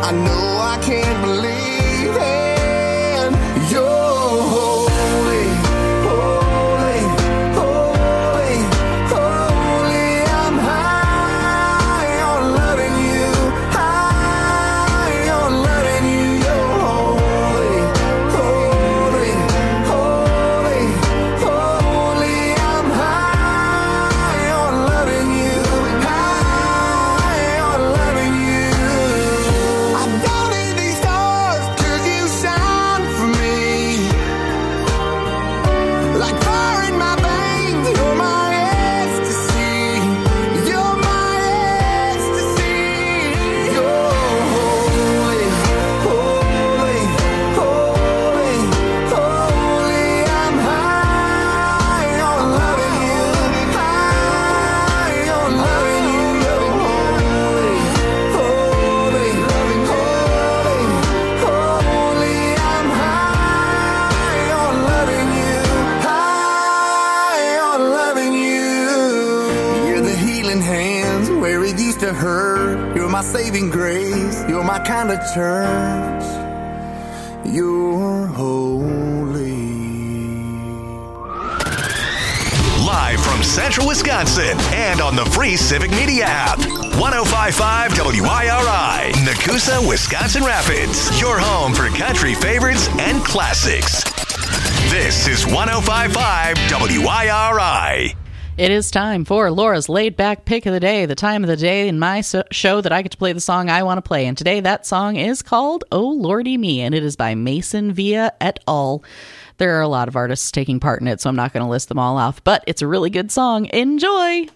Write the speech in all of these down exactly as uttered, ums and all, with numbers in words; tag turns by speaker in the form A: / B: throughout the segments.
A: I know I can't believe it. You're holy, holy, holy, holy. I'm high on loving you, high on loving you. You're holy, holy, holy, holy. I'm high on loving you, high on loving you. I don't need these stars 'cause you shine for me. Like fire in my veins, you're my ecstasy. You're my ecstasy. You're holy, holy, holy, holy. I'm high on loving you, high on loving you. You're holy, holy, holy, holy. I'm high on loving you, high on loving you. You're the healing hands where it used to hurt. You're my saving grace. You're my kind of church. You're holy.
B: Live from Central Wisconsin and on the free Civic Media app. one oh five point five W I R I, Nakusa, Wisconsin Rapids. Your home for country favorites and classics. This is one oh five point five W I R I.
C: It is time for Laura's laid back pick of the day, the time of the day in my so- show that I get to play the song I want to play. And today that song is called Oh Lordy Me, and it is by Mason Villa et al. There are a lot of artists taking part in it, so I'm not going to list them all off, but it's a really good song. Enjoy!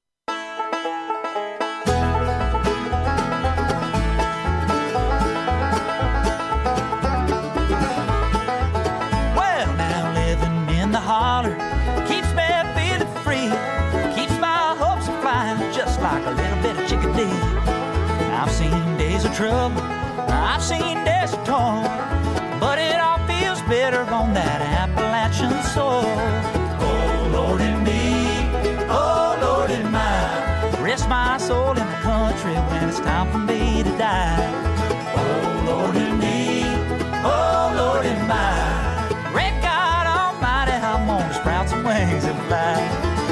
D: Well, now living in the holler keeps me feeling free, keeps my hopes flying just like a little bit of chickadee. I've seen days of trouble, I've seen days of toil, but it all feels better on that Appalachian soil. Oh Lord and me, oh Lord and mine, rest my soul in the country when it's time for me to die. Oh Lord and me, oh Lord and mine, great God Almighty, I'm gonna sprout some wings and fly.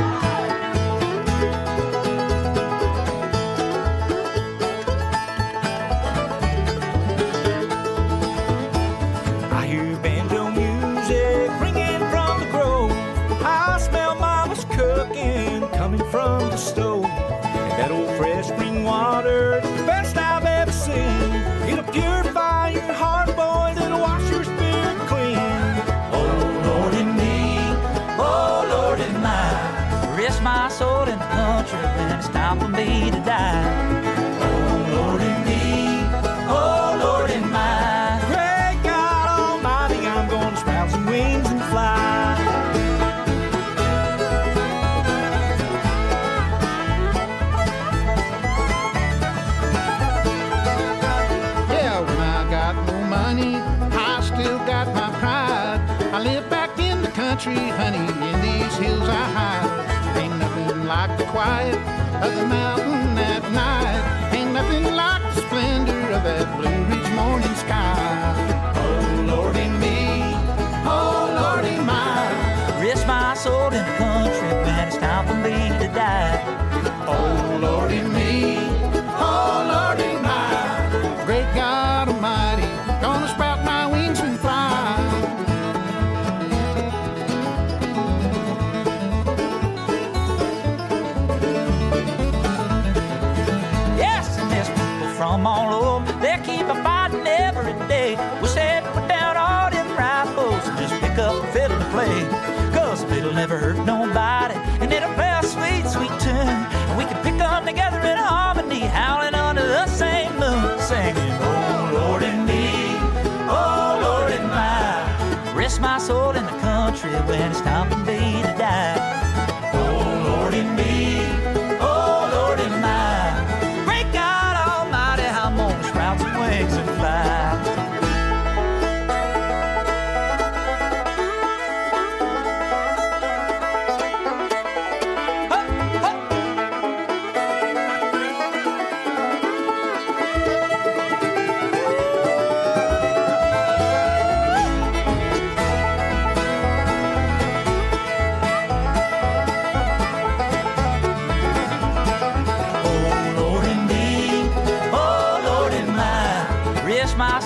D: I hear banjo music ringing from the grove. I smell mama's cooking coming from the stove. And that old fresh spring water is the best I've ever seen. It'll purify your heart, boys, and wash your spirit clean. Oh Lord and me, oh Lord and mine, rest my soul in the country when it's time for me to die. Oh Lord and me, oh Lord and mine, great God Almighty, I'm gonna sprout some wings and fly.
E: Yeah, when I got no money, I still got my pride. I live back in the country, honey, in these hills I hide. Ain't nothing like the quiet of the mountain at night. Ain't nothing like the splendor of that Blue Ridge morning sky. Oh Lordy me, oh Lordy mine,
D: Rest my soul in the country when it's time for me to die.
E: oh Lordy me, oh Lordy mine, great God Almighty, gonna sprout my wings and fly.
D: Yes, and there's people from all over, they keep a fighting every day. We said put down all them rifles and just pick up a fiddle to play. Cause a fiddle never hurt nobody, and it'll play a sweet, sweet tune. And we can pick them together in harmony, howling under the same moon, singing, oh Lord and me, oh Lord and mine, rest my soul in the country when it's time for me to die. Oh Lord and me, oh Lord and mine, great God Almighty, I'm gonna sprout some wings and fly.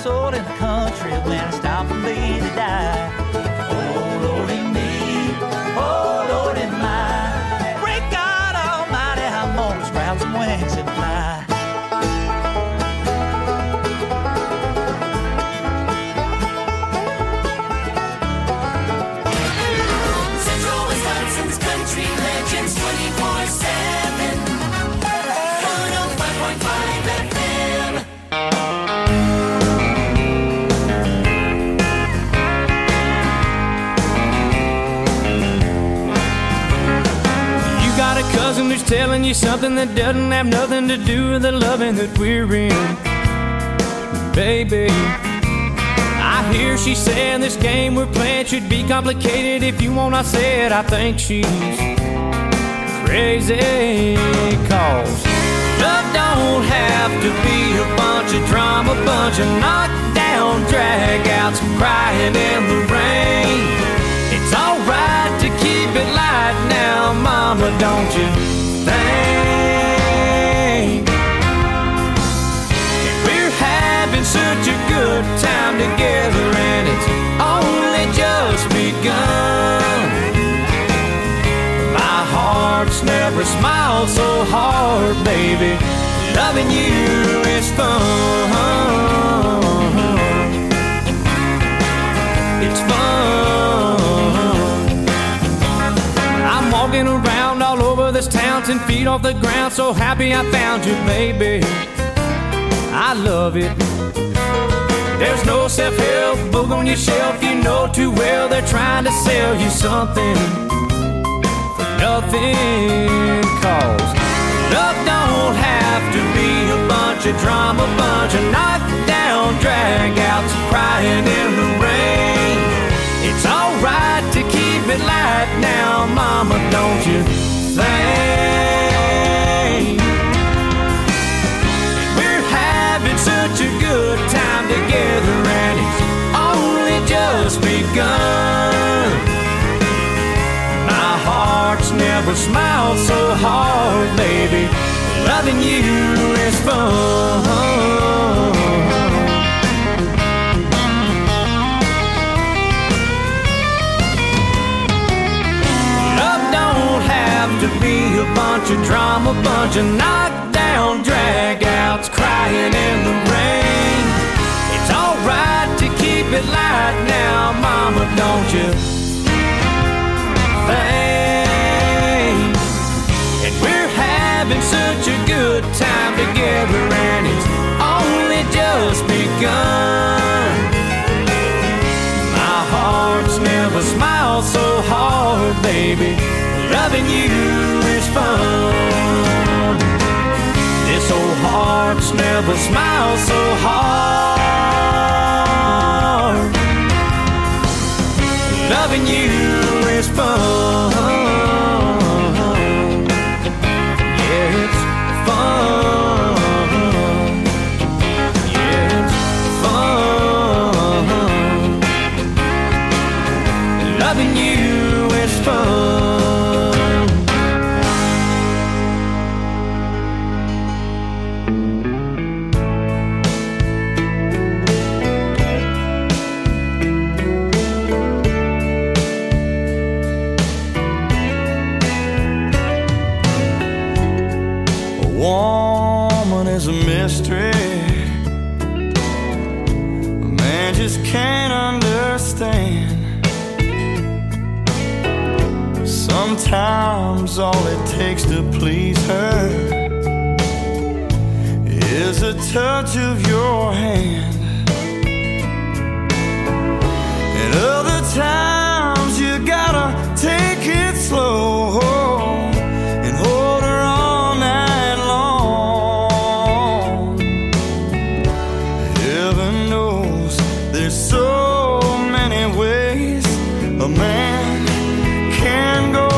D: soul in the country when it's time for me to die. Oh, Lordy me, oh, Lordy my. Great God Almighty, I'm gonna sprout some wings and fly.
F: Central Wisconsin's country legends twenty-four seven. one oh five point five F M.
G: You got a cousin who's telling you something that doesn't have nothing to do with the loving that we're in. Baby, I hear she saying this game we're playing should be complicated. If you want, I said I think she's crazy. Cause love don't have to be a bunch of drama, bunch of knockdown dragouts, crying in the rain. It's alright to keep it light now, mama, don't you think? We're having such a good time together, and it's only just begun. My heart's never smiled so hard, baby. Loving you is fun. It's fun. I'm walking around all over this town, ten feet off the ground, so happy I found you, baby. I love it. There's no self-help book on your shelf, you know too well they're trying to sell you something for nothing. Cause love don't have to be a bunch of drama, bunch of knockdown dragouts, crying in the rain. It's alright to keep it light now, mama, don't you think? We're having such a good time together, and it's only just begun. My heart's never smiled so hard, baby. Loving you is fun. To be a bunch of drama, bunch of knockdown dragouts, crying in the rain. It's alright to keep it light now, mama, don't you think? And we're having such a good time together, and it's only just begun. My heart's never smiled so hard, baby. Loving you is fun. This old heart's never smiled so hard. Loving you is fun. Yeah, it's fun. Yeah, it's fun. Loving you is fun.
A: Sometimes all it takes to please her is a touch of your hand. And other times you gotta take it slow and hold her all night long. Heaven knows there's so many ways a man can go.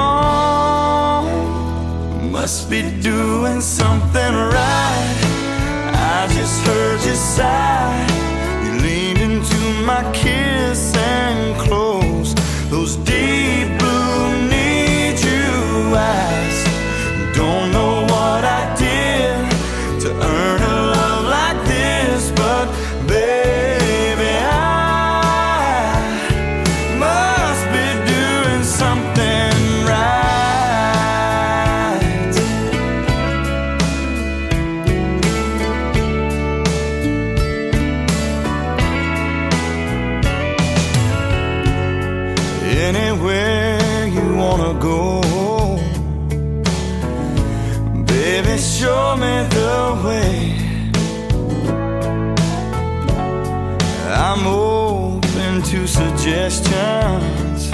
A: Must be doing something right. I just heard you sigh. You leaned into my kiss and closed those deep blue need you eyes. Don't know what I did to earn a love like this, but baby,
H: way. I'm open to suggestions,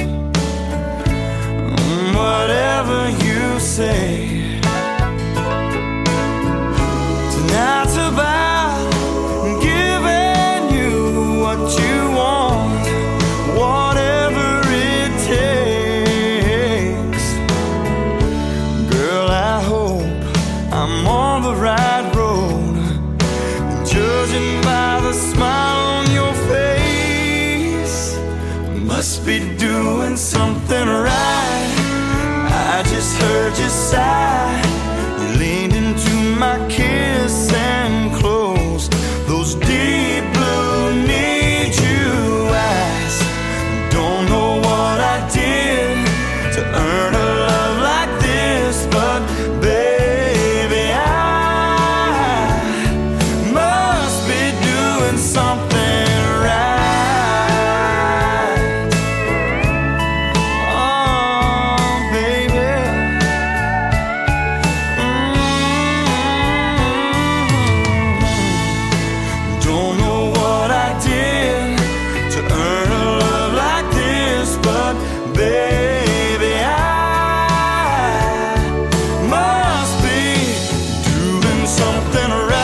H: whatever you say. Tonight's about giving you what you want, whatever it takes. Girl, I hope I'm on the right road, judging by the smile on your face. Must be doing something right. I just heard you sigh. You leaned into my kiss and closed those deep blue need you eyes. Don't know what I did to earn a love like this, but baby, I must be doing something right. Oh, baby. Mm-hmm. Don't know what I did to earn a love like this, but baby, I must be doing something right.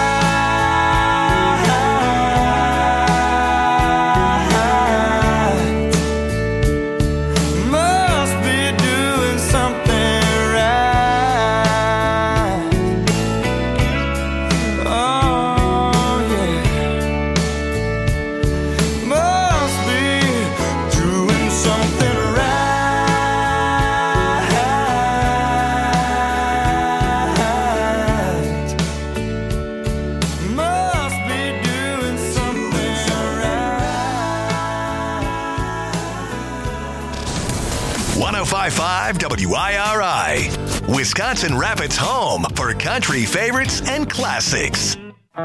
H: Must be doing something right. Oh, yeah. Must be doing something right. Must be doing something right.
B: one oh five point five W I R I, Wisconsin Rapids' home for country favorites and classics.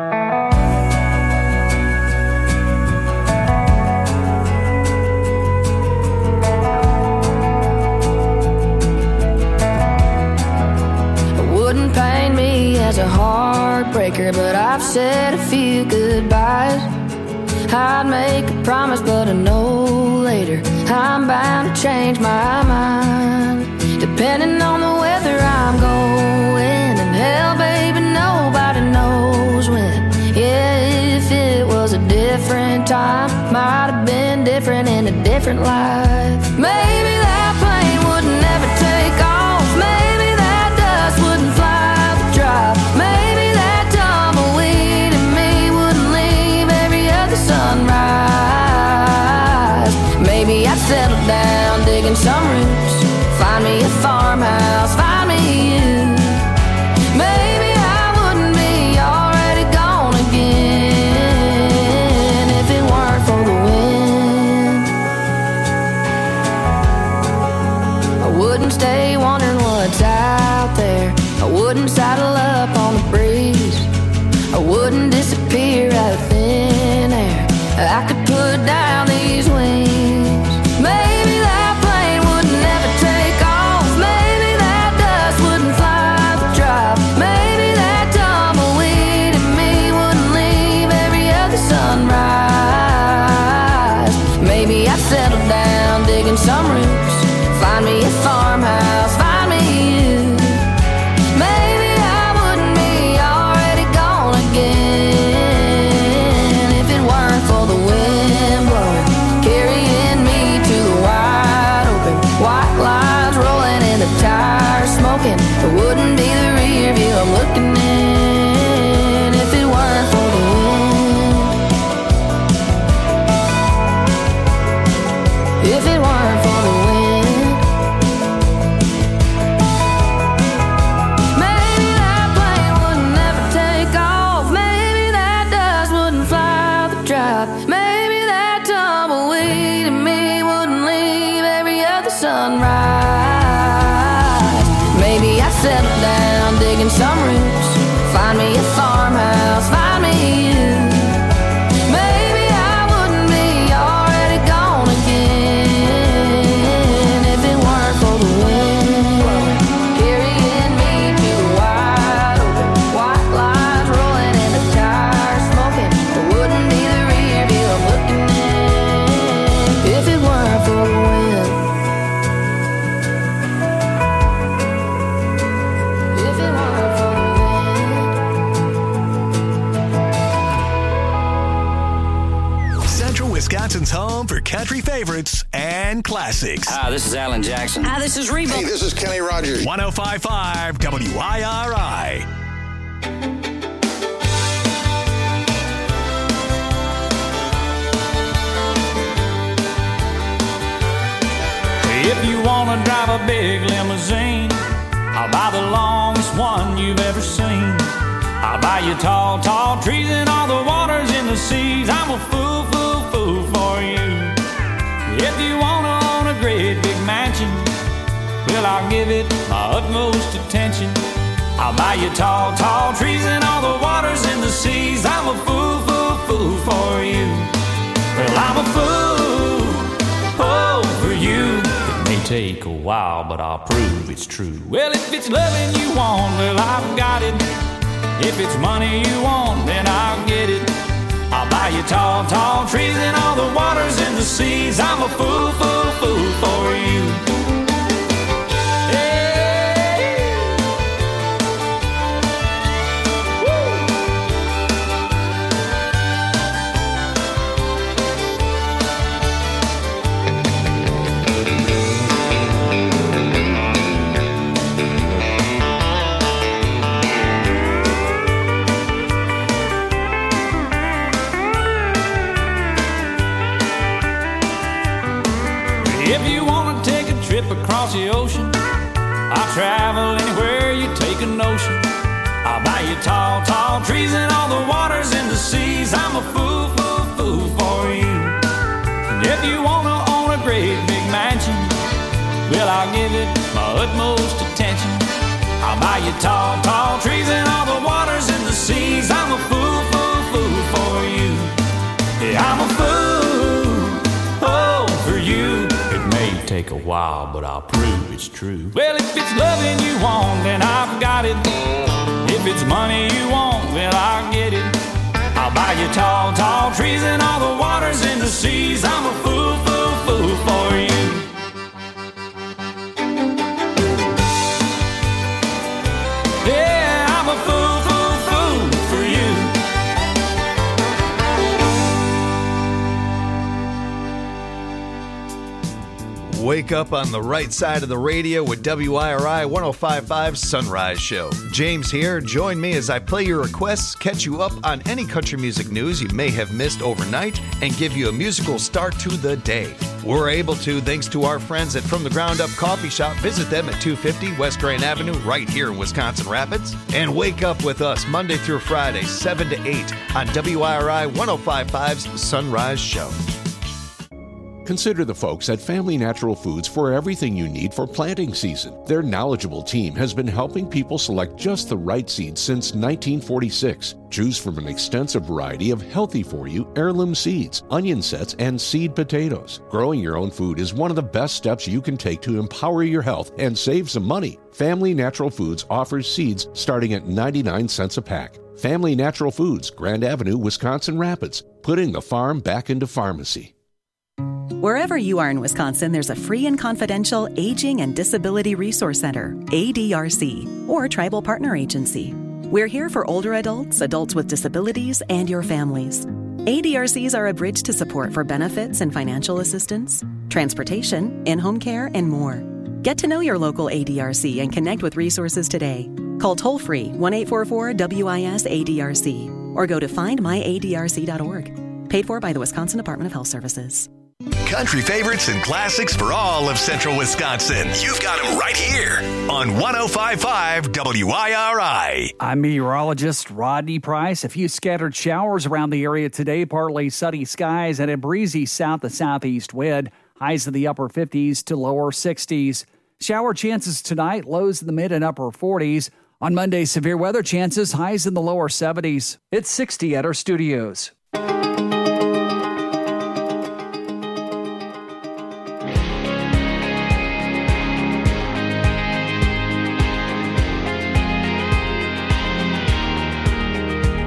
I: Wouldn't paint me as a heartbreaker, but I've said a few goodbyes. I'd make a promise, but I know later I'm bound to change my mind. Depending on the weather I'm going, and hell, baby, nobody knows when. Yeah, if it was a different time, might have been different in a different life. Maybe that plane would never take off. Maybe that dust wouldn't fly the drop. Maybe that tumbleweed in me wouldn't leave every other sunrise. Maybe I'd settle down digging some roots, find me a farmhouse, find me you. Maybe I wouldn't be already gone again if it weren't for the wind. I wouldn't stay wondering what's out there. I wouldn't saddle up on the breeze. I wouldn't disappear out of thin air. I could put down these wings. Maybe that plane would never take off. Maybe that dust wouldn't fly the drop. Maybe that tumbleweed in me wouldn't leave every other sunrise. Maybe I'd settle down digging some roots, find me a farmhouse, find me you. Maybe I wouldn't be already gone again if it weren't for the wind blowing, carrying me to the wide open. White lines rolling and the tires smoking. It wouldn't be the rear view I'm looking in if it weren't for the wind. If it weren't for the wind. Maybe that plane would never take off. Maybe that dust wouldn't fly the drop. Maybe that tumbleweed in me wouldn't leave every other sunrise. Maybe I'd settle down digging some roots, find me a farmhouse, find me you. Maybe I wouldn't be already gone again if it weren't for the wind carrying me to the wide open. White lines
B: Wisconsin's home for country favorites and classics.
J: Hi, this is Alan Jackson.
K: Hi, this is Reba.
L: Hey, this is Kenny Rogers.
B: one oh five point five W I R I.
G: If you want to drive a big limousine, I'll buy the longest one you've ever seen. I'll buy you tall, tall trees and all the waters in the seas. I'm a fool, fool, fool for you. If you want to own a great big mansion, well, I'll give it my utmost attention. I'll buy you tall, tall trees and all the waters in the seas. I'm a fool, fool, fool for you. Well, I'm a fool, oh, for you. It may take a while, but I'll prove it's true. Well, if it's loving you want, well, I've got it. If it's money you want, then I'll get it. I'll buy you tall, tall trees and all the waters in the seas. I'm a fool, fool, fool for you. Across the ocean, I'll travel anywhere you take a notion. I'll buy you tall, tall trees and all the waters in the seas. I'm a fool, fool, fool for you. And if you want to own a great big mansion, well, I'll give it my utmost attention. I'll buy you tall, tall trees and all the waters in the seas. I'm a fool, fool, fool for you. Yeah, I'm a fool, oh, for you. Take a while, but I'll prove it's true. Well, if it's loving you want, then I've got it. If it's money you want, well, I'll get it. I'll buy you tall, tall trees and all the waters in the seas. I'm a fool, fool, fool for you. Yeah, I'm a fool, fool, fool for you.
M: Wake up on the right side of the radio with W I R I one oh five point five Sunrise Show. James here. Join me as I play your requests, catch you up on any country music news you may have missed overnight, and give you a musical start to the day. We're able to thanks to our friends at From the Ground Up Coffee Shop. Visit them at two fifty West Grand Avenue right here in Wisconsin Rapids. And wake up with us Monday through Friday, seven to eight on W I R I one oh five point five's Sunrise Show.
N: Consider the folks at Family Natural Foods for everything you need for planting season. Their knowledgeable team has been helping people select just the right seeds since nineteen forty-six. Choose from an extensive variety of healthy-for-you heirloom seeds, onion sets, and seed potatoes. Growing your own food is one of the best steps you can take to empower your health and save some money. Family Natural Foods offers seeds starting at ninety-nine cents a pack. Family Natural Foods, Grand Avenue, Wisconsin Rapids, putting the farm back into pharmacy.
O: Wherever you are in Wisconsin, there's a free and confidential Aging and Disability Resource Center, A D R C, or Tribal Partner Agency. We're here for older adults, adults with disabilities, and your families. A D R Cs are a bridge to support for benefits and financial assistance, transportation, in-home care, and more. Get to know your local A D R C and connect with resources today. Call toll-free one eight four four W I S A D R C or go to find my A D R C dot org. Paid for by the Wisconsin Department of Health Services.
B: Country favorites and classics for all of central Wisconsin. You've got them right here on one oh five point five W I R I.
P: I'm meteorologist Rodney Price. A few scattered showers around the area today, partly sunny skies and a breezy south to southeast wind. Highs in the upper fifties to lower sixties. Shower chances tonight, lows in the mid and upper forties. On Monday, severe weather chances, highs in the lower seventies. It's sixty at our studios.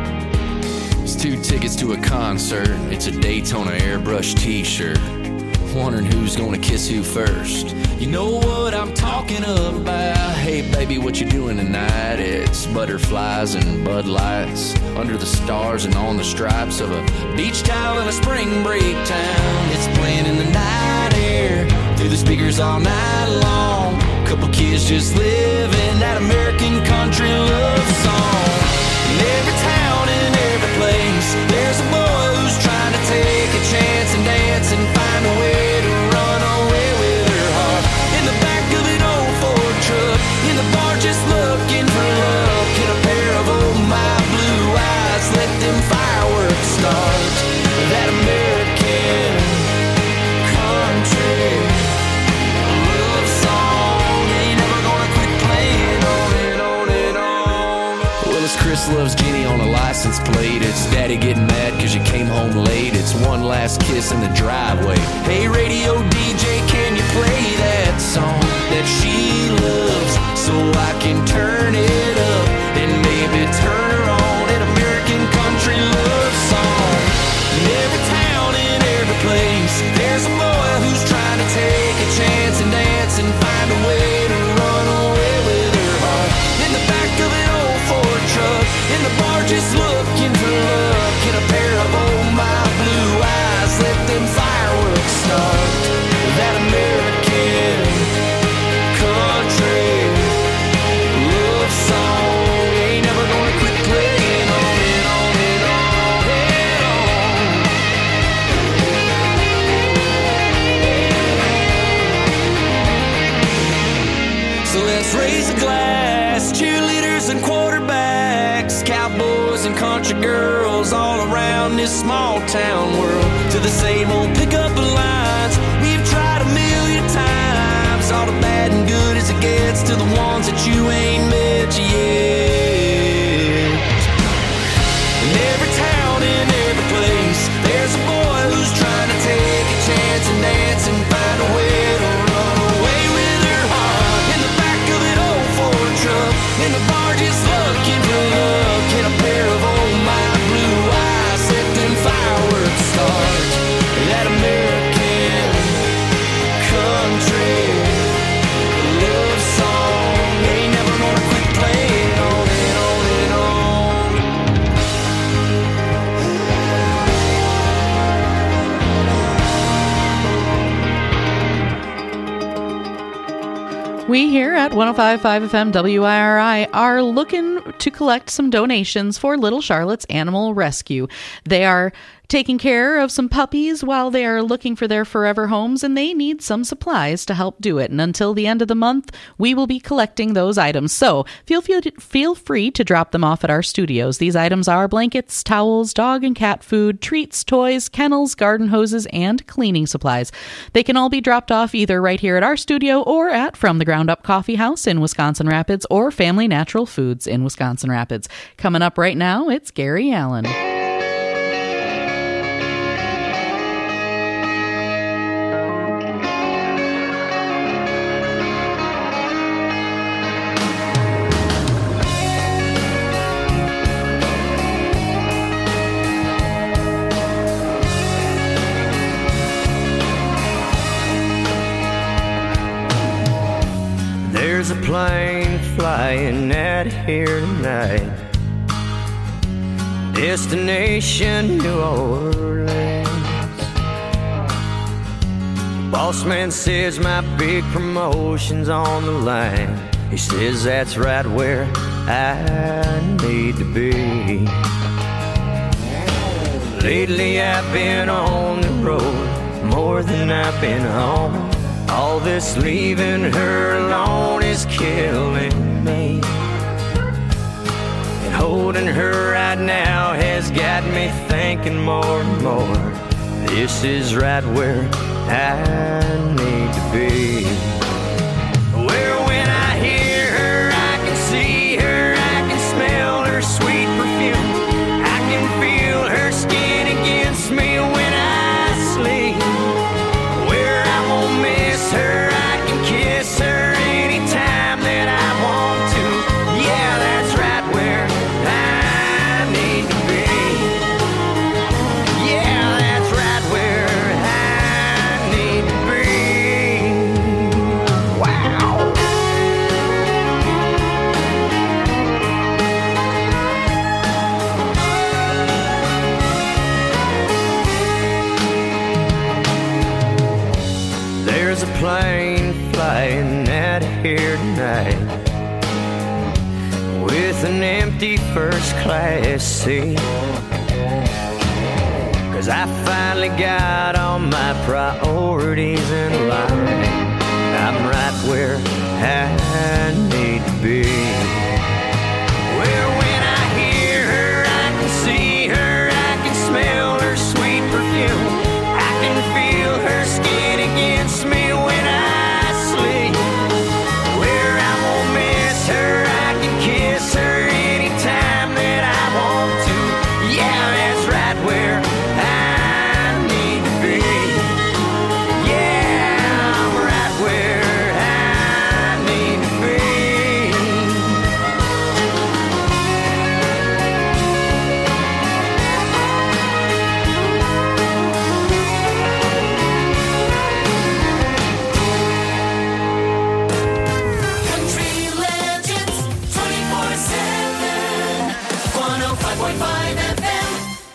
Q: Two tickets to a concert, it's a Daytona airbrush t-shirt.
J: wondering who's gonna kiss who first. You know what I'm talking about. Hey baby, what you doing tonight? It's butterflies and Bud Lights under the stars and on the stripes of a beach towel in a spring break town. It's playing in the night air through the speakers all night long. Couple kids just living that American country love song. In every town and every place, there's a boy who's trying to take a chance and dance and find a way to run away with her heart. In the back of an old Ford truck, in the bar just looking for love. Get a pair of oh my blue eyes, let them fireworks start. That American country love song ain't never gonna quit playing on and on and on. Well, it's Chris loves Jenny on a license plate. It's daddy getting mad cause you came home late. It's one last kiss in the driveway. Hey radio D J, can you play that song that she loves so I can turn it up and maybe turn her on? An American country love song. In every town, in every place, there's a boy who's trying to take a chance and dance and find a way to run away with her heart. In the back of an old Ford truck, in the bar just looking for love. Get a pair of oh my blue eyes, let them fireworks start. That American country love song ain't never gonna quit playing on and on and on and on. So let's raise a glass, cheerleaders and quarterbacks, cowboys and country girls all around this small town world. To the same old pickup lines we've tried a million times. All the bad and good as it gets to the ones that you ain't met yet. In every town, in every place, there's a boy who's trying to take a chance and dance and find a way to run away with her heart. In the back of an old Ford truck, in the bar just looking for love. Get a pair of oh my blue eyes, let them fireworks start. That American country love song ain't never gonna quit playing on and on and
C: on. We here at one oh five point five F M W I R I are looking to collect some donations for Little Charlotte's Animal Rescue. They are taking care of some puppies while they are looking for their forever homes, and they need some supplies to help do it. And until the end of the month, we will be collecting those items. So feel feel free to drop them off at our studios. These items are blankets, towels, dog and cat food, treats, toys, kennels, garden hoses, and cleaning supplies. They can all be dropped off either right here at our studio or at From the Ground Up Coffee House in Wisconsin Rapids or Family Natural Foods in Wisconsin Rapids. Coming up right now, it's Gary Allen.
H: There's a plane flying out here tonight, destination New Orleans. Boss man says my big promotion's on the line. He says that's right where I need to be. Lately I've been on the road more than I've been home. All this leaving her alone is killing me. And holding her right now has got me thinking more and more. This is right where I need to be. Where when I hear her, I can see her, I can smell her sweet perfume. I can feel her skin against me when I sleep. Where I won't miss her, I can kiss her anytime that I want to. Yeah, that's right where I need to be. Yeah, that's right where I need to plane flying out of here tonight with an empty first class seat. Cause I finally got all my priorities in line. I'm right where I need to be. Well, when I hear her, I can see her, I can smell her sweet perfume. I can feel her skin against me when I sleep. Where I won't miss her, I can kiss her anytime that I want to. Yeah, that's right where I need to be. Yeah, I'm right where I need to be.
F: Country Legends twenty-four seven, one oh five point five F M.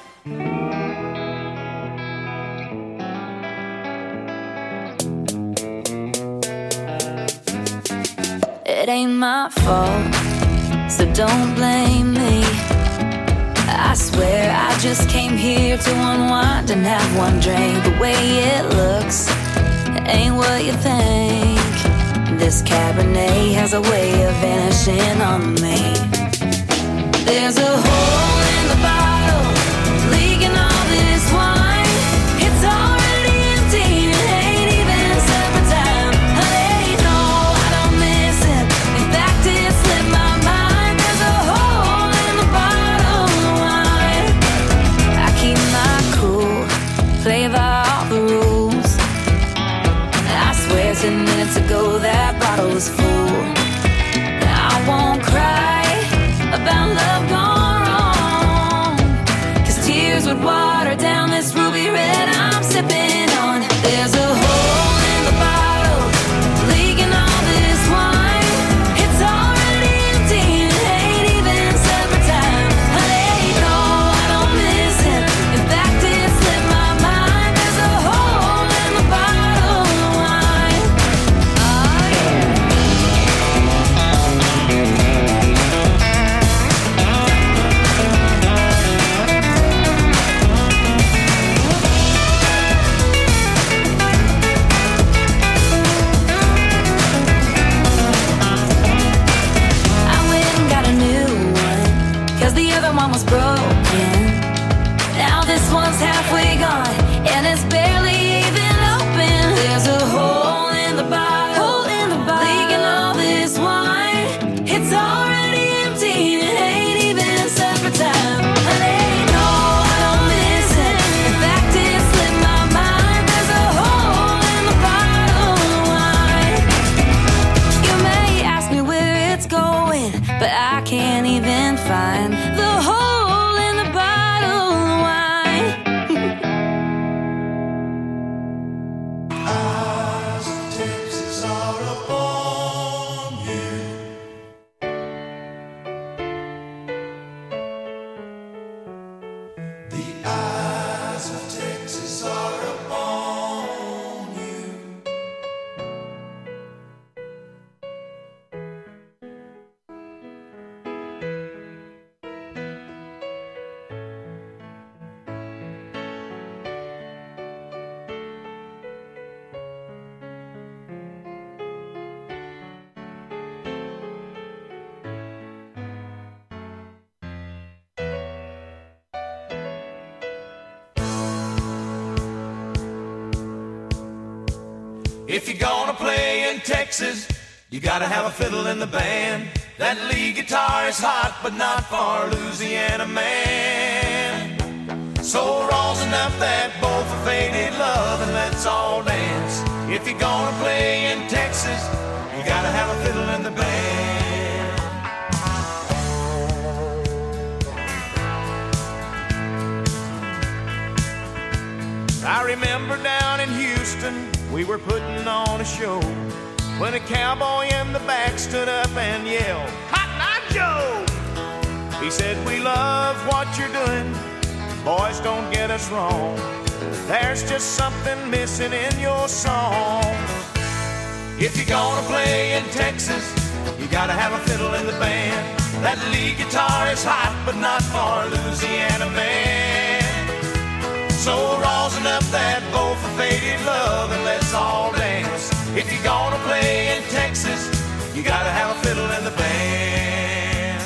I: It ain't my fault, so don't blame me. I swear I just came here to unwind and have one drink. The way it looks ain't what you think. This Cabernet has a way of vanishing on me. There's a hole in the bottle, leaking all this wine. It's already empty, it ain't even supper time. Honey, no, I don't miss it. In fact, it slipped my mind. There's a hole in the bottle of wine. I keep my cool, play by all the rules. I swear ten minutes ago that bottle was full. I won't cry about love gone wrong, cause tears would water down this ruby red I'm sipping on. There's a hole in the bottle, leaking all this wine. It's already empty, it ain't even supper time. Honey, no, I don't miss it. In fact, it slipped my mind. There's a hole in the bottle of wine. Oh yeah. I went and got a new one, cause the other one was broken. Now this one's halfway gone, and it's barely even open. There's a hole in the bottle, hole in the bottle, leaking all this wine. It's already empty, it ain't even supper time. Honey, no, I don't miss it. In fact, it slipped my mind. There's a hole in the bottle of wine. You may ask me where it's going, but I can't even find the hole in the bottle of wine.
A: Eyes of Texas are upon you. The eyes of Texas are upon you.
K: If you're gonna play in Texas, you gotta have a fiddle in the band. That lead guitar is hot, but not for a Louisiana man. So rosin up that bowl for faded love and let's all dance. If you're gonna play in Texas, you gotta have a fiddle in the band. I remember down in Houston, we were putting on a show when a cowboy in the back stood up and yelled, "Cotton Eye Joe!" He said, "We love what you're doing, boys, don't get us wrong. There's just something missing in your song. If you're gonna play in Texas, you gotta have a fiddle in the band. That lead guitar is hot, but not for a Louisiana man. So rosin up that bow for faded love and let's all dance. If you're gonna play in Texas, you gotta have a fiddle in the band.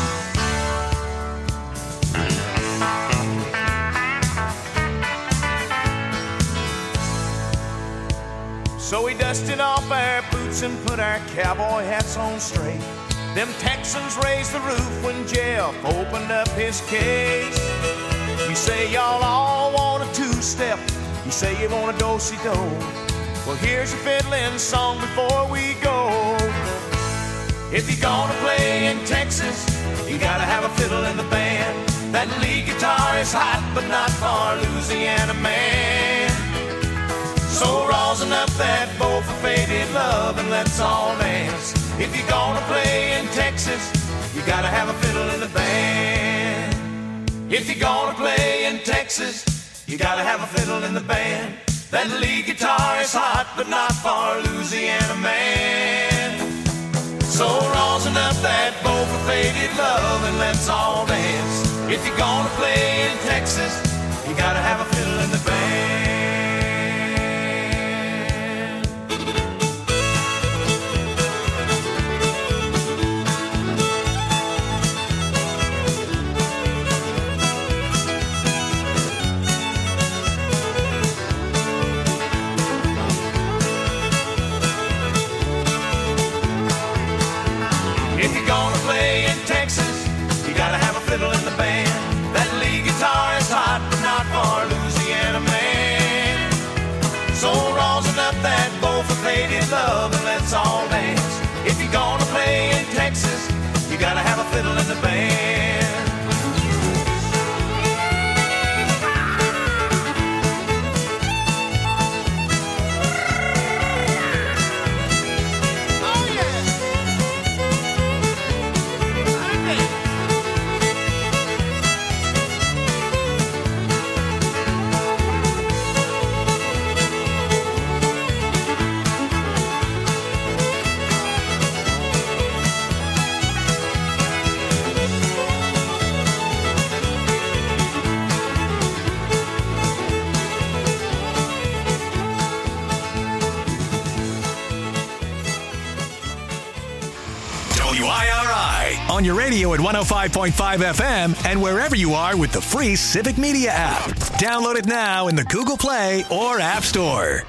K: So we dusted off our boots and put our cowboy hats on straight. Them Texans raised the roof when Jeff opened up his case. You say y'all all want a two-step, you say you want a do-si-do. Well, here's a fiddling song before we go. If you're gonna play in Texas, you gotta have a fiddle in the band. That lead guitar is hot, but not for a Louisiana man. So rosin up that bow for faded love and let's all dance. If you're gonna play in Texas, you gotta have a fiddle in the band. If you're gonna play in Texas, you gotta have a fiddle in the band. That lead guitar is hot, but not for a Louisiana man. So rosin up that bow for faded love and let's all dance. If you're gonna play in Texas, you gotta have a fiddle in the band. If you're gonna play in Texas, you gotta have a fiddle in the band. That lead guitar is hot, but not for a Louisiana man. So rosin up that bow for faded love and let's all dance. If you're gonna play in Texas, you gotta have a fiddle in the band.
B: W I R I on your radio at one oh five point five F M and wherever you are with the free Civic Media app. Download it now in the Google Play or App Store.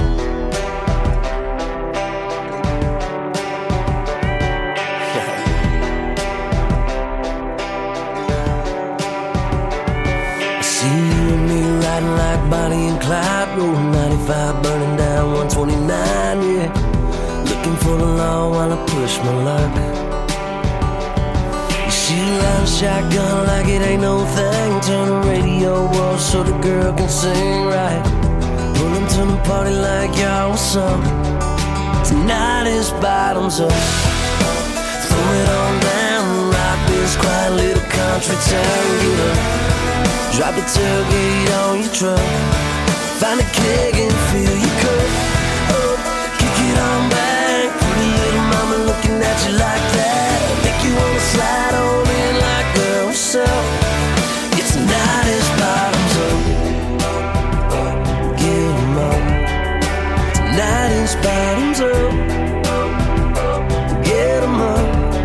L: See you and me riding like Bonnie and Clyde, rolling ninety-five, burning down one twenty-nine, yeah. Looking for the law while I push my luck. You see you riding shotgun like it ain't no thing. Turn the radio off so the girl can sing right. Pulling to the party like y'all was some. Tonight is bottoms up. Throw it on down, rock this quiet little country town. Get up, drop the tailgate on your truck. Find a keg and fill your cup. Up, kick it on back. Pretty little mama looking at you like that. Make you wanna slide on in like girl, what's up? It's tonight is bottoms up. Get 'em up. Tonight is bottoms up. Get 'em up.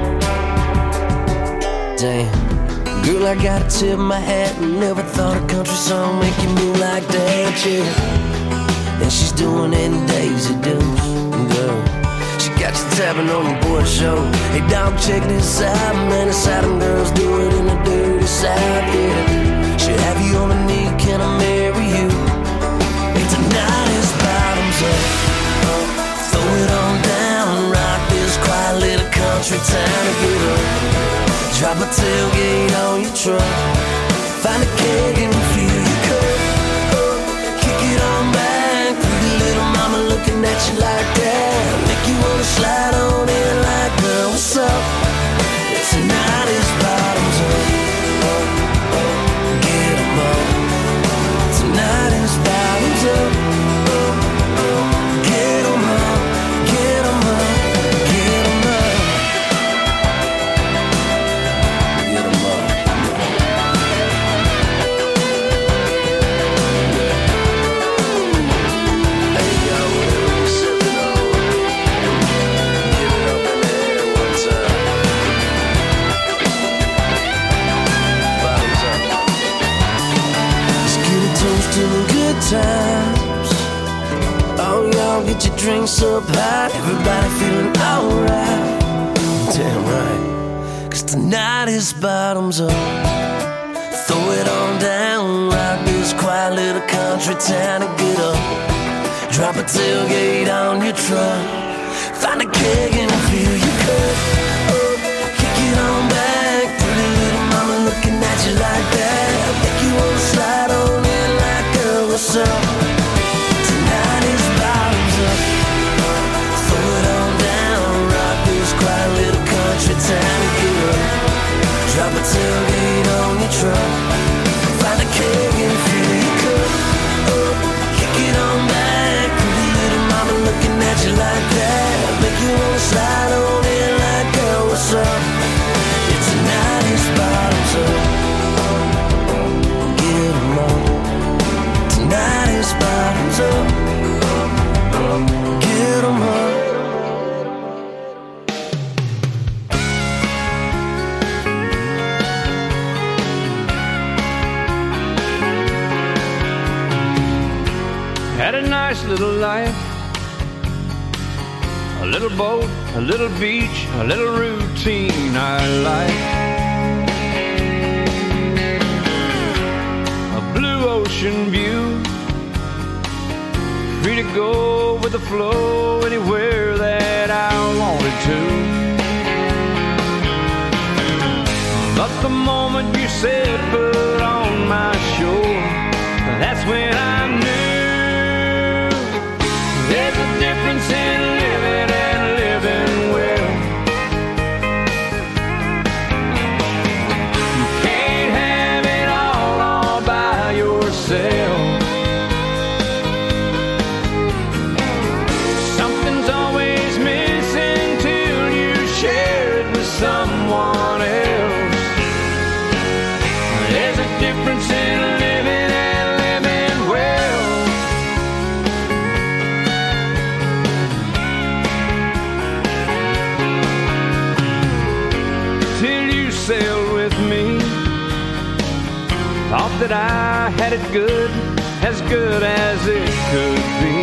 L: Damn. Girl, I gotta tip my hat. Never thought a country song make you move like that, yeah. And she's doing it in Daisy Dukes, girl. She got you tapping on the board show. Hey, dog, check this out, man. It's how them girls do it in the dirty South, yeah. She'll have you on a knee, can I marry you? Hey, tonight is bottoms up. Throw it on down, rock this quiet little country town to get up. Drop a tailgate on your truck. Find a keg and fill your cup. Up, kick it on back. Pretty little mama looking at you like that. Make you wanna slide on in like, girl, what's up? Tonight is bottoms up. Get 'em up. Tonight is bottoms up. Get 'em up. Get still in good times. Oh, y'all get your drinks up high, everybody feeling alright. Damn right, 'cause tonight is bottoms up. Throw it on down, rock this quiet little country town and get up. Drop a tailgate on your truck, find a keg and fill your cup. Oh, kick it on back, pretty little mama looking at you like that. Make you wanna slide on in like, girl, what's up? Tonight is bottoms up. Throw it on down, rock this quiet little country town and get up. Drop a tailgate on your truck, find a keg and fill your cup. Oh, kick it on back, pretty little mama looking at you like that. Make you wanna slide on in like, girl, what's up? It's tonight is bottoms up. Get 'em on. Tonight is bottoms up. Get 'em up.
G: Had a nice little life, a little boat, a little beach, a little routine I like. A blue ocean view, free to go with the flow anywhere that I wanted to. But the moment you said put on my shore, that's when I knew there's a difference in living and living well. You can't have it all all by yourself. Something's always missing till you share it with someone else. There's a difference in living and living well. Sailed with me, thought that I had it good, as good as it could be.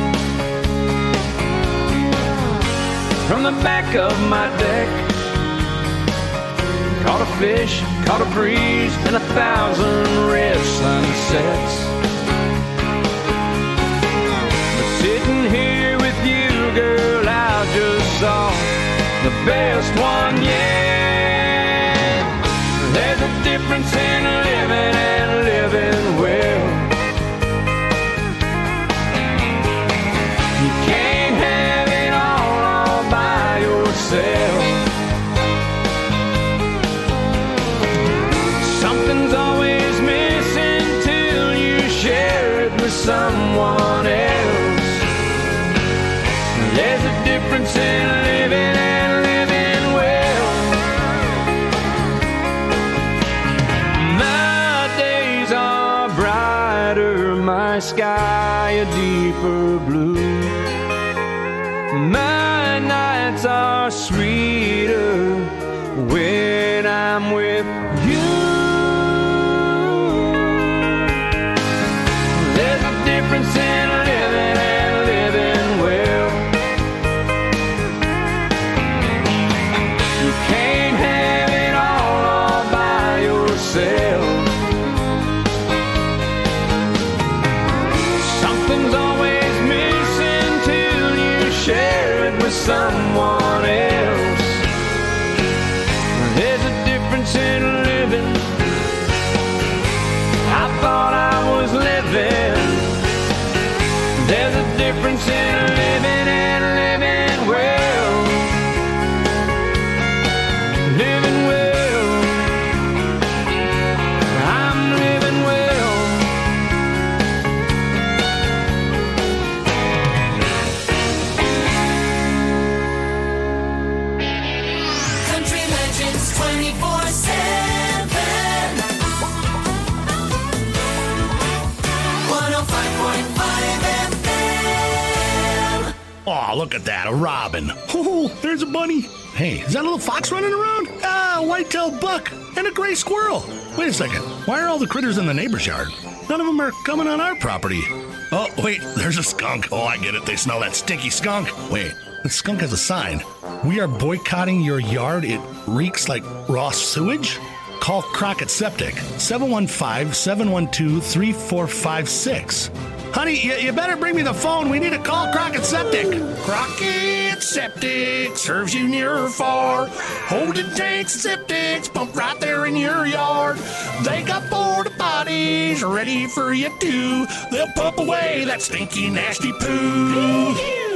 G: From the back of my deck, caught a fish, caught a breeze, and a thousand red sunsets. But sitting here with you, girl, I just saw the best one yet. There's a difference in living and living well. You can't have it all, all by yourself. Something's always missing till you share it with someone else. There's a difference in living and living well. My sky a deeper blue. My nights are sweeter when I'm with you. There's a difference in living and living well. You can't have it all, all by yourself. Something's always missing till you share it with someone else. There's a difference in living. I thought I was living. There's a difference in living and living well. Living well. I'm living well.
F: twenty-four seven one oh five point five F M.
Q: Oh, look at that, a robin. Oh, there's a bunny. Hey, is that a little fox running around? Ah, a white-tailed buck and a gray squirrel. Wait a second, why are all the critters in the neighbor's yard? None of them are coming on our property. Oh, wait, there's a skunk. Oh, I get it. They smell that stinky skunk. Wait, the skunk has a sign. We are boycotting your yard. It reeks like raw sewage. Call Crockett Septic, seven one five, seven one two, three four five six. Honey, you, you better bring me the phone. We need to call Crockett Septic. Crockett Septic serves you near or far. Holding tanks and septics pump right there in your yard. They got porta potties ready for you too. They'll pump away that stinky, nasty poo.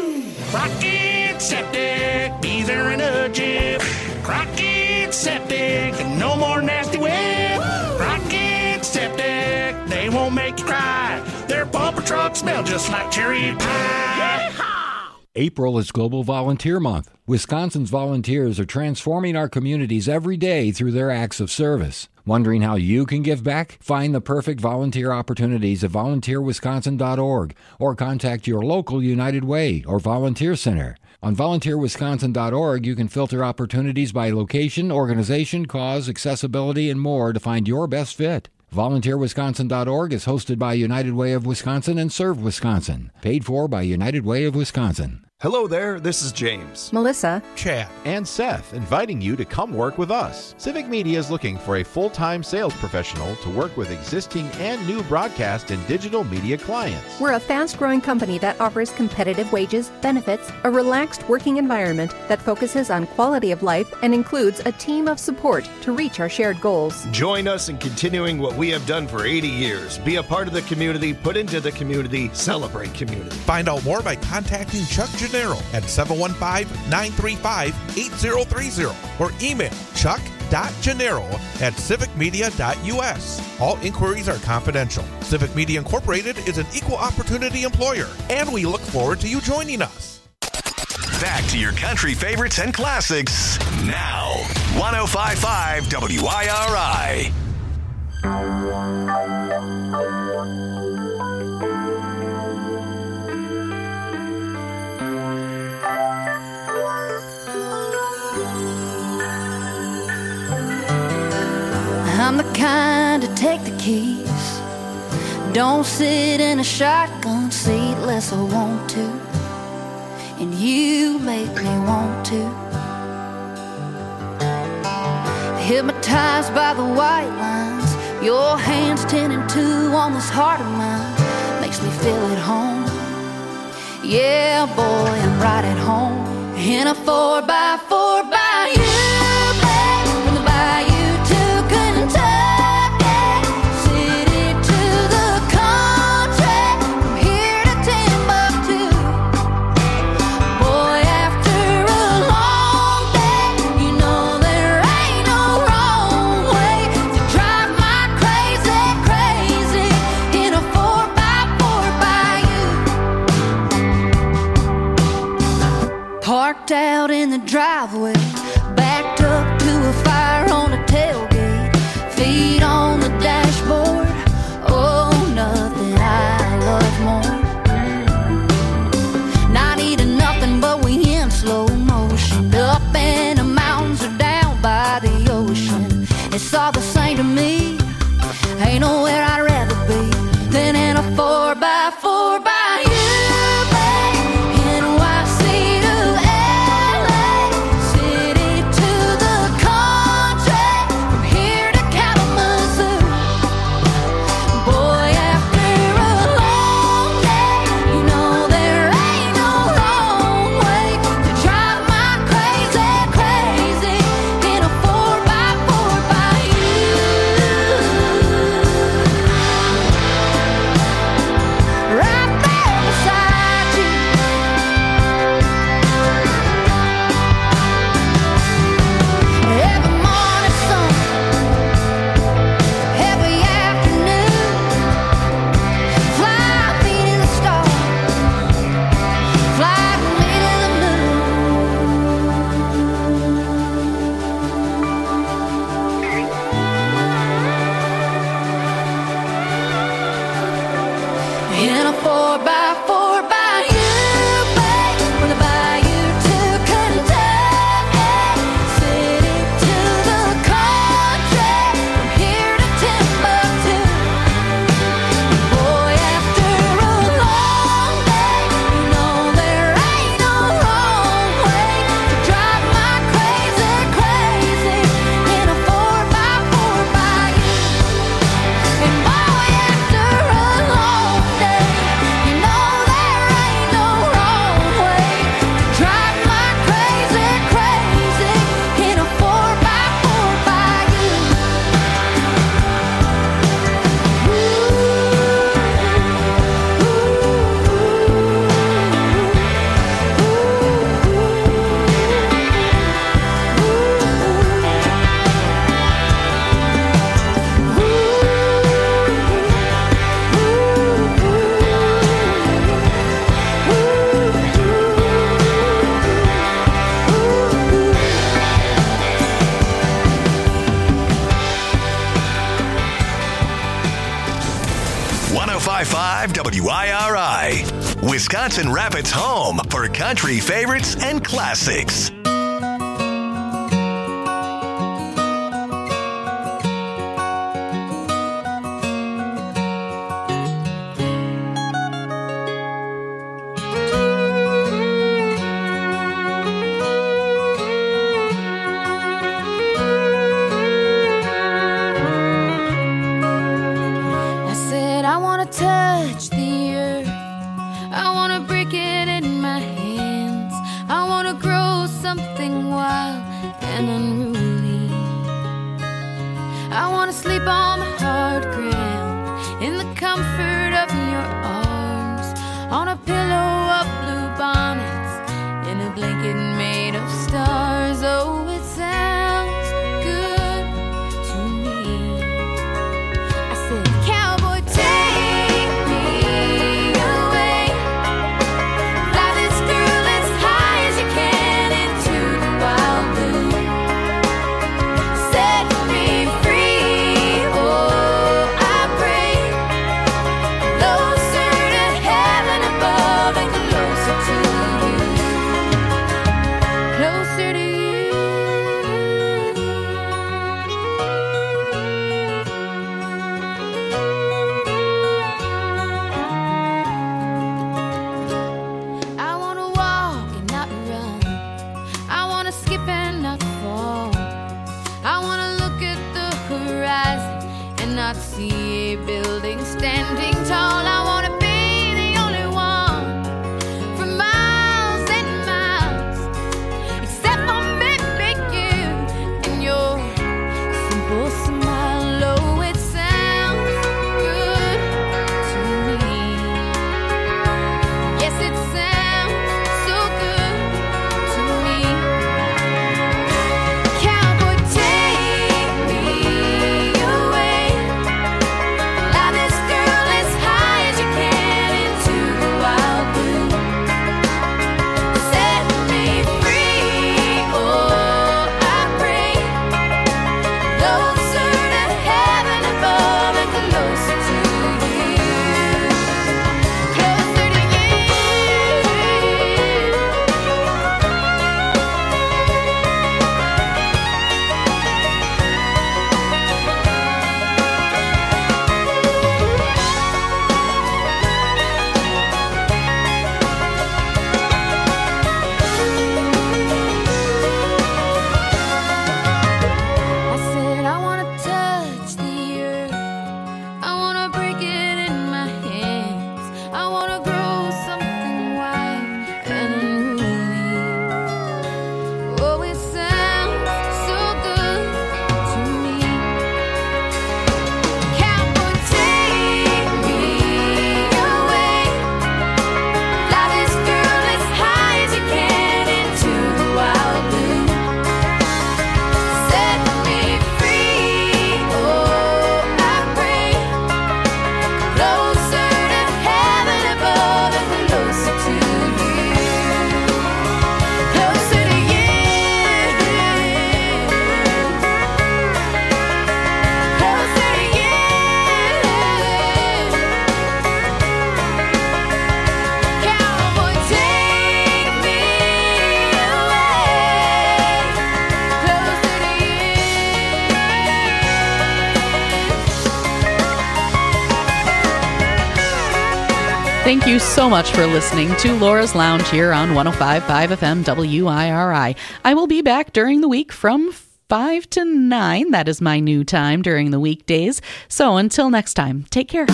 Q: Crockett Septic, be there in a jiff. Crockett Septic, no more nasty whip. Crockett Septic, they won't make you cry. Their bumper trucks smell just like cherry pie.
R: April is Global Volunteer Month. Wisconsin's volunteers are transforming our communities every day through their acts of service. Wondering how you can give back? Find the perfect volunteer opportunities at volunteer wisconsin dot org or contact your local United Way or volunteer center. On volunteer wisconsin dot org, you can filter opportunities by location, organization, cause, accessibility, and more to find your best fit. volunteer wisconsin dot org is hosted by United Way of Wisconsin and Serve Wisconsin. Paid for by United Way of Wisconsin.
M: Hello there, this is James.
S: Melissa.
T: Chad. And Seth, inviting you to come work with us. Civic Media is looking for a full-time sales professional to work with existing and new broadcast and digital media clients.
S: We're a fast-growing company that offers competitive wages, benefits, a relaxed working environment that focuses on quality of life and includes a team of support to reach our shared goals.
M: Join us in continuing what we have done for eighty years. Be a part of the community, put into the community, celebrate community.
U: Find out more by contacting Chuck Gennaro at seven one five, nine three five, eight zero three zero or email chuck dot gennaro at civic media dot u s. All inquiries are confidential. Civic Media Incorporated is an equal opportunity employer, and we look forward to you joining us.
B: Back to your country favorites and classics now. one oh five point five W I R I.
I: I'm the kind to take the keys. Don't sit in a shotgun seat unless I want to. And you make me want to. Hypnotized by the white lines, your hands ten and two on this heart of mine makes me feel at home. Yeah, boy, I'm right at home in a four by four by you, babe, from the bayou. Out in the driveway, backed up to a fire on a tailgate, feet on the dashboard. Oh, nothing I love more. Not eating nothing, but we in slow motion, up in the mountains or down by the ocean. It's all the same to me. Ain't nowhere I'd rather be than in a four by four by you.
B: oh five point five W I R I, Wisconsin Rapids' home for country favorites and classics.
C: Thank you so much for listening to Laura's Lounge here on one oh five point five F M W I R I. I will be back during the week from five to nine. That is my new time during the weekdays. So until next time, take care.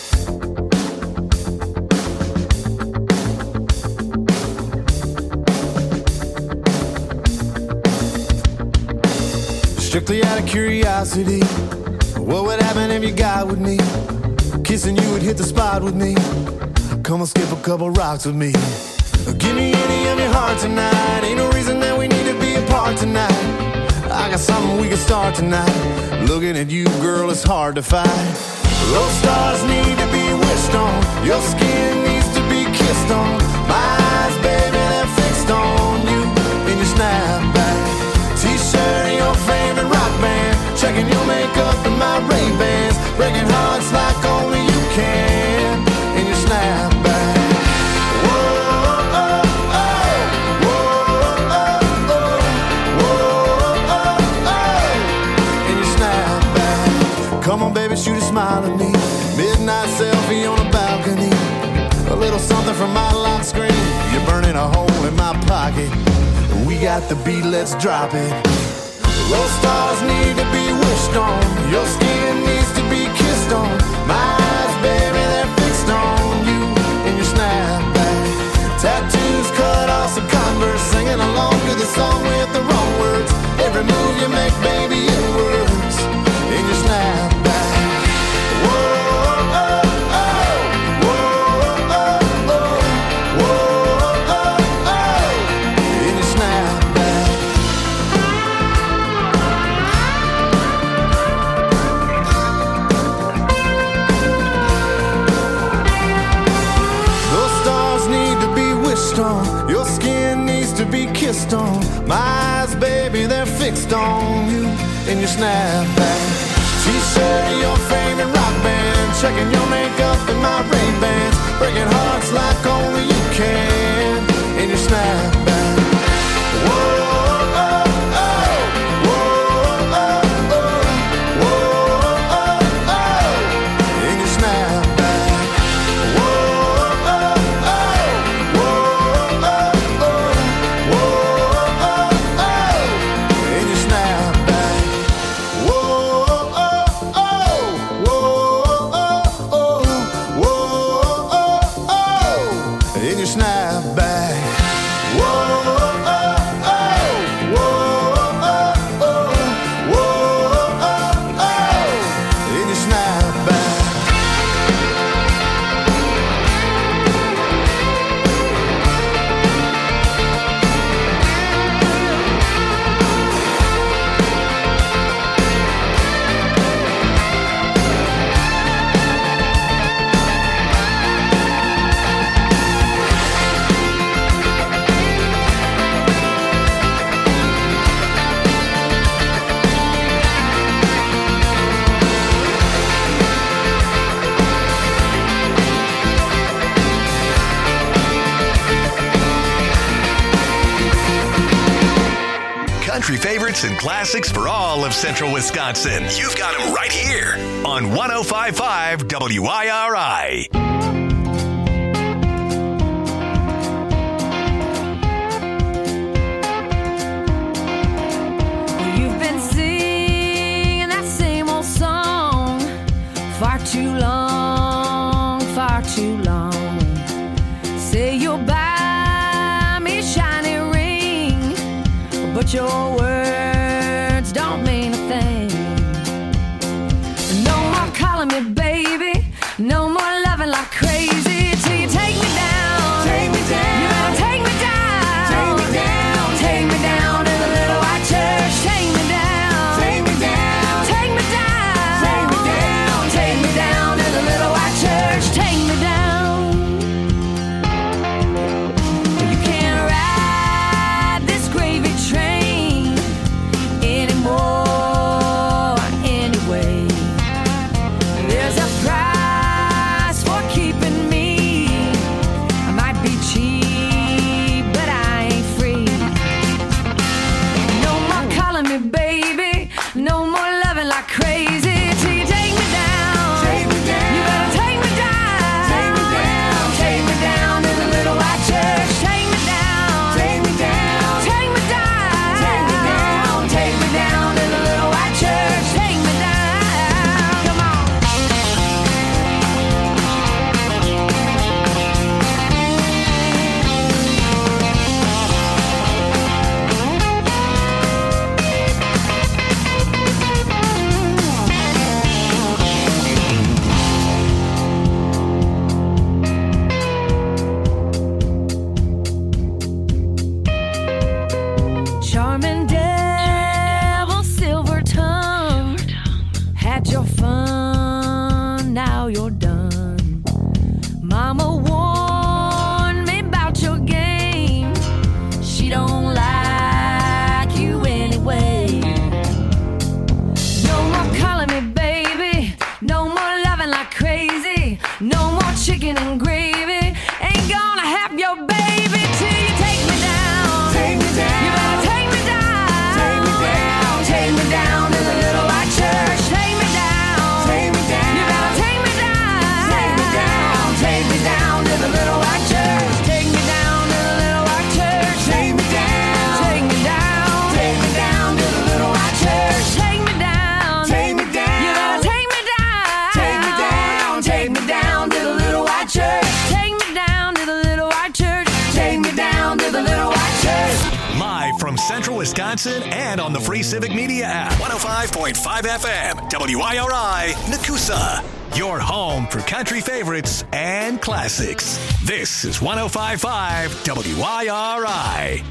A: Strictly out of curiosity, what would happen if you got with me? Kissing you would hit the spot with me. Come and skip a couple rocks with me. Give me any of your heart tonight. Ain't no reason that we need to be apart tonight. I got something we can start tonight. Looking at you, girl, it's hard to fight. Those stars need to be wished on. Your skin needs to be kissed on. My eyes, baby, they're fixed on you in your snapback. T-shirt and your favorite rock band. Checking your makeup and my Ray-Bans. Breaking hearts like only you can. smile at me. Midnight selfie on a balcony. A little something from my lock screen. You're burning a hole in my pocket. We got the beat, let's drop it. Those stars need to be wished on. Your skin needs to be kissed on. My eyes, baby, they're fixed on you and your snapback. Tattoos cut off some Converse, singing along to the song with the wrong words. Every move you make, baby, it works in your snapback. Whoa. Your skin needs to be kissed on. My eyes, baby, they're fixed on you in your snapback. T-shirt of your favorite rock band, checking your makeup in my Ray-Bans, breaking hearts like only you can in your snapback. Whoa.
B: Country favorites and classics for all of Central Wisconsin. You've got them right here on one oh five point five W I R I.
I: You've been singing that same old song far too long, far too long. Say you'll buy me a shiny ring, but your words don't mean a thing. No more calling me baby, no more loving like crazy till you take me down. Take me down. You better take me down. Take me down. Take me down to the little white church. Take me down. Take me down. Take me down. Take me down. Take me down to the little white church. Take me down. You can't ride this gravy train anymore anyway. There's a price for keeping me. I might be cheap, but I ain't free. No more calling me baby, no more loving like crazy till you take me down. Take me down. You better take me down. Take me down. Take me down to the little white church. Take me down. Take me down. Take me down. Take me down. Take me down to the little white church. Take me down. Come on. Charming devil, silver tongue, had your fun, now you're done. Mama warned me about your game. She don't like you anyway. No more calling me baby, no more loving like crazy, no more chicken and gravy. Ain't gonna have your baby till you take me down. Take me down. You better take me down. Take me down. Take me down to the little white church. Take me down. Take me down. You better
B: Live from Central Wisconsin and on the free Civic Media app. one oh five point five F M, W I R I, Nakusa. Your home for country favorites and classics. This is one oh five point five W I R I.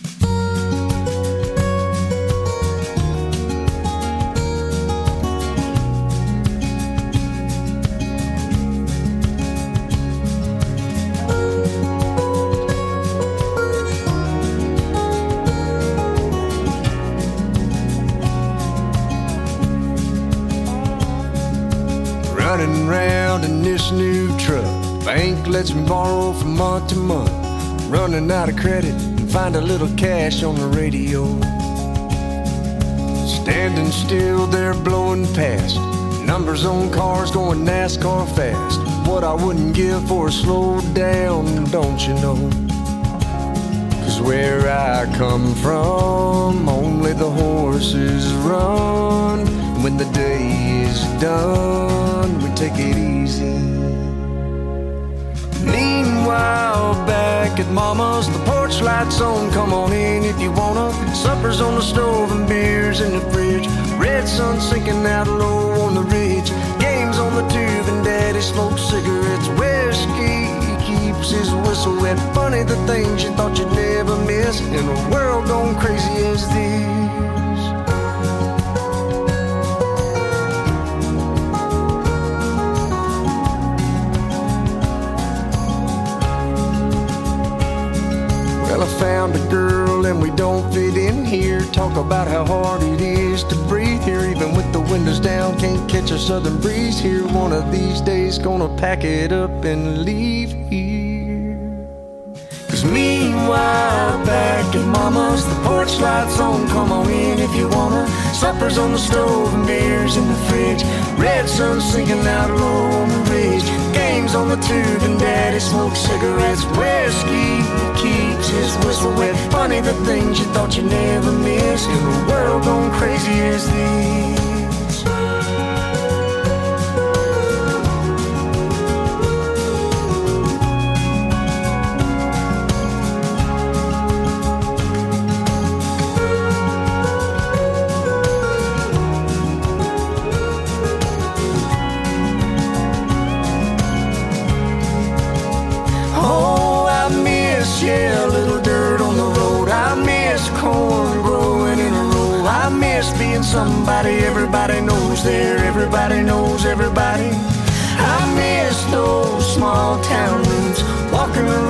E: Running around in this new truck. Bank lets me borrow from month to month. Running out of credit and find a little cash on the radio. Standing still there blowing past. Numbers on cars going NASCAR fast. What I wouldn't give for a slow down, don't you know? Cause where I come from, only the horses run. When the day is done, we take it easy. Meanwhile, back at Mama's, the porch lights on, come on in if you wanna. Supper's on the stove and beers in the fridge. Red sun sinking out low on the ridge. Games on the tube and Daddy smokes cigarettes. Whiskey keeps his whistle wet. Funny the things you thought you'd never miss in a world gone crazy as this. Well, I found a girl and we don't fit in here. Talk about how hard it is to breathe here. Even with the windows down, can't catch a southern breeze here. One of these days gonna pack it up and leave here. Cause meanwhile, back at Mama's, the porch lights on, come on in if you wanna. Supper's on the stove and beers in the fridge. Red sun sinking out low on the ridge. Games on the tube and Daddy smokes cigarettes. Whiskey keeps his whistle wet. Funny the things you thought you never missed in a world gone crazy as this. Yeah, a little dirt on the road. I miss corn growing in a row. I miss being somebody everybody knows there. Everybody knows everybody. I miss those small town roots. Walking around